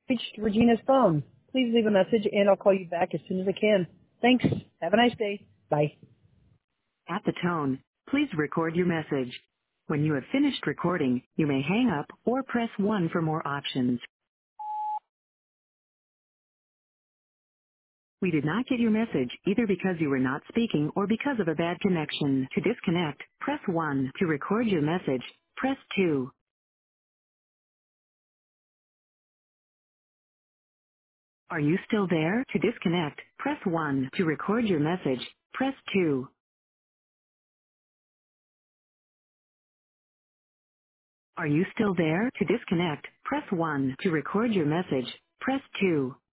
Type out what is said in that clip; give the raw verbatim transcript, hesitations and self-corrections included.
Reached Regina's phone. Please leave a message and I'll call you back as soon as I can. Thanks. Have a nice day. Bye. At the tone, please record your message. When you have finished recording, you may hang up or press one for more options. We did not get your message either because you were not speaking or because of a bad connection. To disconnect, press one. To record your message, press two. Are you still there? To disconnect, press one. To record your message, press two. Are you still there? To disconnect, press one. To record your message, press two.